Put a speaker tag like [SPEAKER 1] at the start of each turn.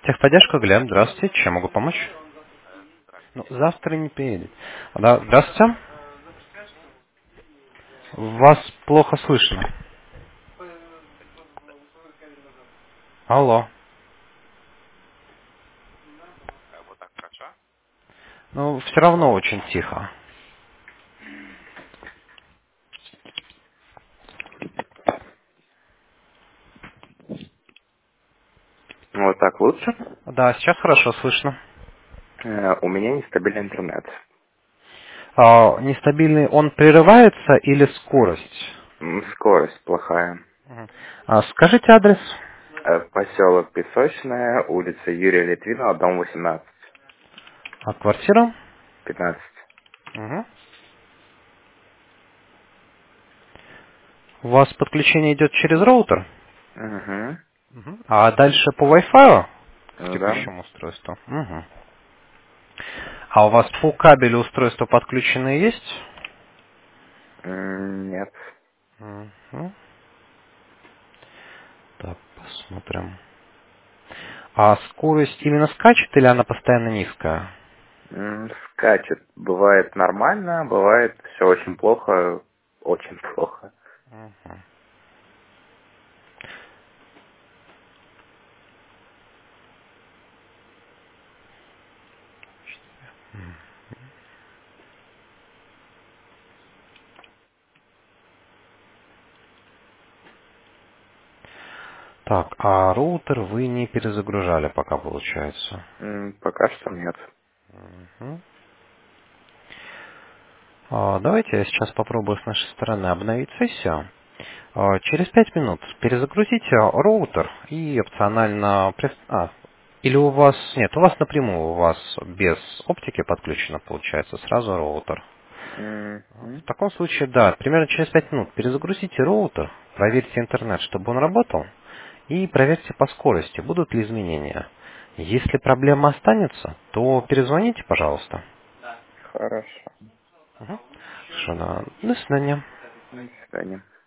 [SPEAKER 1] Техподдержка, Глеб, здравствуйте. Чем могу помочь? Ну, завтра не приедет. Да, здравствуйте. Вас плохо слышно. Алло.
[SPEAKER 2] Вот так хорошо?
[SPEAKER 1] Ну, все равно очень тихо.
[SPEAKER 2] Вот так лучше.
[SPEAKER 1] Да, сейчас хорошо слышно.
[SPEAKER 2] У меня нестабильный интернет.
[SPEAKER 1] Нестабильный он прерывается или скорость?
[SPEAKER 2] Скорость плохая.
[SPEAKER 1] Мгм. Скажите адрес.
[SPEAKER 2] Поселок Песочная, улица Юрия Литвинова, дом 18.
[SPEAKER 1] Квартира.
[SPEAKER 2] 15.
[SPEAKER 1] Мгм. У вас подключение идет через роутер?
[SPEAKER 2] Угу.
[SPEAKER 1] Мгм. А дальше по Wi-Fi к
[SPEAKER 2] Да.
[SPEAKER 1] текущему устройству? Мгм. А у вас по кабелю устройства подключенные есть?
[SPEAKER 2] Нет.
[SPEAKER 1] Мгм. Так, посмотрим. А скорость именно скачет или она постоянно низкая?
[SPEAKER 2] Скачет. Бывает нормально, бывает все очень плохо. Очень плохо.
[SPEAKER 1] Мгм. Так, а роутер вы не перезагружали пока, получается?
[SPEAKER 2] Пока что нет.
[SPEAKER 1] Мгм. Давайте я сейчас попробую с нашей стороны обновить сессию. Через 5 минут перезагрузите роутер и опционально... или у вас... Нет, у вас напрямую, у вас без оптики подключено, получается, сразу роутер. В
[SPEAKER 2] Мгм.
[SPEAKER 1] таком случае, да, примерно через 5 минут перезагрузите роутер, проверьте интернет, чтобы он работал, и проверьте по скорости, будут ли изменения. Если проблема останется, то перезвоните, пожалуйста.
[SPEAKER 2] Хорошо.
[SPEAKER 1] Мгм. Хорошо, да. До свидания.
[SPEAKER 2] До свидания.